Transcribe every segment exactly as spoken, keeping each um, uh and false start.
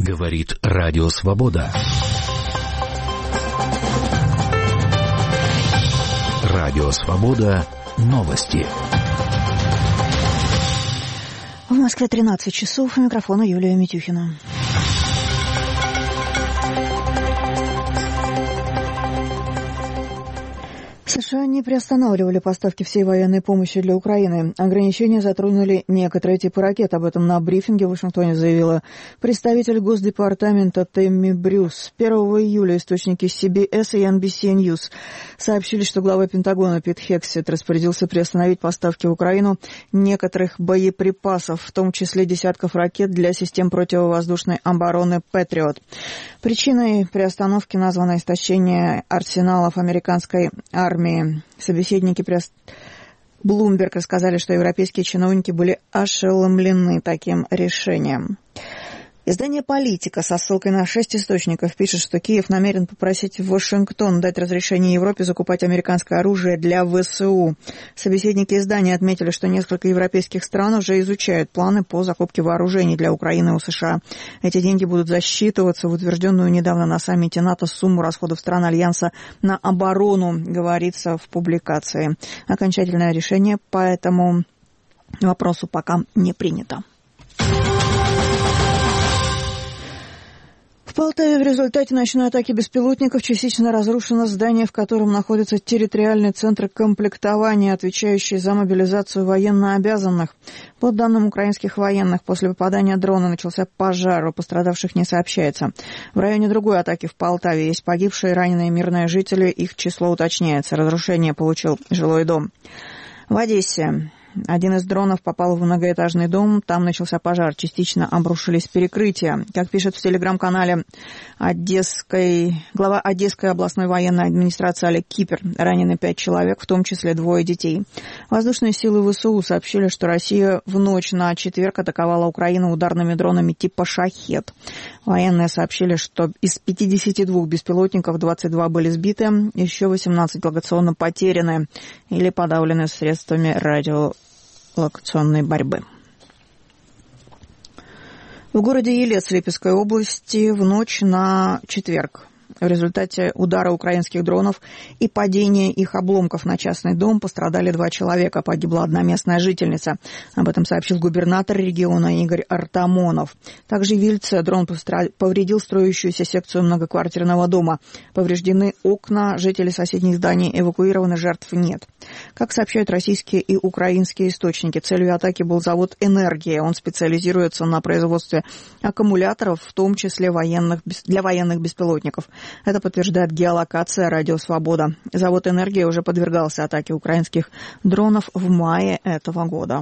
Говорит Радио Свобода. Радио Свобода. Новости. В Москве тринадцать часов. У микрофона Юлия Митюхина. США не приостанавливали поставки всей военной помощи для Украины. Ограничения затронули некоторые типы ракет. Об этом на брифинге в Вашингтоне заявила представитель Госдепартамента Тэмми Брюс. первого июля источники си би эс и эн би си News сообщили, что глава Пентагона Пит Хексет распорядился приостановить поставки в Украину некоторых боеприпасов, в том числе десятков ракет для систем противовоздушной обороны «Патриот». Причиной приостановки названо истощение арсеналов американской армии. Собеседники пресс Блумберга сказали, что европейские чиновники были ошеломлены таким решением. Издание «Политика» со ссылкой на шесть источников пишет, что Киев намерен попросить Вашингтон дать разрешение Европе закупать американское оружие для вэ эс у. Собеседники издания отметили, что несколько европейских стран уже изучают планы по закупке вооружений для Украины у США. Эти деньги будут засчитываться в утвержденную недавно на саммите НАТО сумму расходов стран Альянса на оборону, говорится в публикации. Окончательное решение по этому вопросу пока не принято. В Полтаве в результате ночной атаки беспилотников частично разрушено здание, в котором находится территориальный центр комплектования, отвечающий за мобилизацию военнообязанных. По данным украинских военных, после попадания дрона начался пожар, у пострадавших не сообщается. В районе другой атаки в Полтаве есть погибшие и раненые мирные жители, их число уточняется. Разрушение получил жилой дом. В Одессе один из дронов попал в многоэтажный дом, там начался пожар, частично обрушились перекрытия. Как пишет в телеграм-канале Одесской, глава Одесской областной военной администрации Олег Кипер, ранены пять человек, в том числе двое детей. Воздушные силы вэ эс у сообщили, что Россия в ночь на четверг атаковала Украину ударными дронами типа «Шахед». Военные сообщили, что из пятидесяти двух беспилотников двадцать два были сбиты, еще восемнадцать локационно потеряны или подавлены средствами радиолокационной борьбы. В городе Елец Липецкой области в ночь на четверг в результате удара украинских дронов и падения их обломков на частный дом пострадали два человека. Погибла одна местная жительница. Об этом сообщил губернатор региона Игорь Артамонов. Также в Ельце дрон повредил строящуюся секцию многоквартирного дома. Повреждены окна, жители соседних зданий эвакуированы, жертв нет. Как сообщают российские и украинские источники, целью атаки был завод «Энергия». Он специализируется на производстве аккумуляторов, в том числе военных, для военных беспилотников. Это подтверждает геолокация «Радио Свобода». Завод «Энергия» уже подвергался атаке украинских дронов в мае этого года.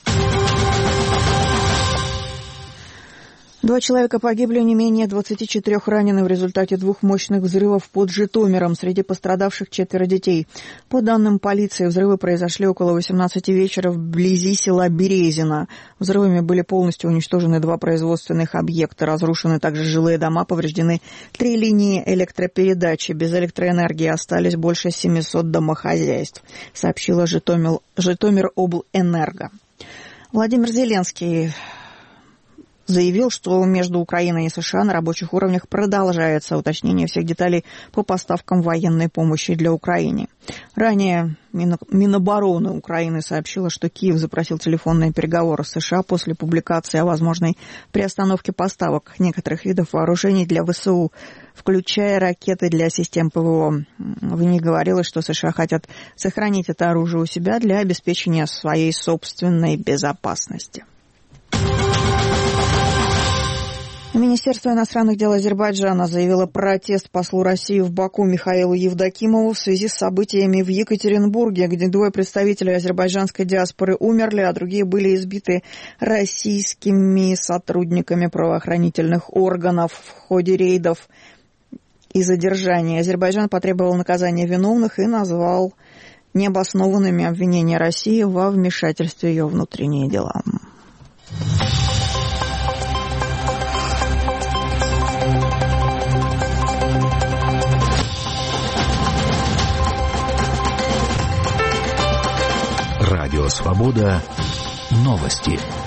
Два человека погибли, не менее двадцати четырёх ранены в результате двух мощных взрывов под Житомиром. Среди пострадавших четверо детей. По данным полиции, взрывы произошли около восемнадцати вечера вблизи села Березино. Взрывами были полностью уничтожены два производственных объекта. Разрушены также жилые дома, повреждены три линии электропередачи. Без электроэнергии остались больше семисот домохозяйств, сообщила Житомир, Житомироблэнерго. Владимир Зеленский заявил, что между Украиной и США на рабочих уровнях продолжается уточнение всех деталей по поставкам военной помощи для Украины. Ранее Минобороны Украины сообщила, что Киев запросил телефонные переговоры с США после публикации о возможной приостановке поставок некоторых видов вооружений для вэ эс у, включая ракеты для систем пэ вэ о. В ней говорилось, что США хотят сохранить это оружие у себя для обеспечения своей собственной безопасности. Министерство иностранных дел Азербайджана заявило протест послу России в Баку Михаилу Евдокимову в связи с событиями в Екатеринбурге, где двое представителей азербайджанской диаспоры умерли, а другие были избиты российскими сотрудниками правоохранительных органов в ходе рейдов и задержаний. Азербайджан потребовал наказания виновных и назвал необоснованными обвинения России во вмешательстве в ее внутренние дела. Радио Свобода. Новости.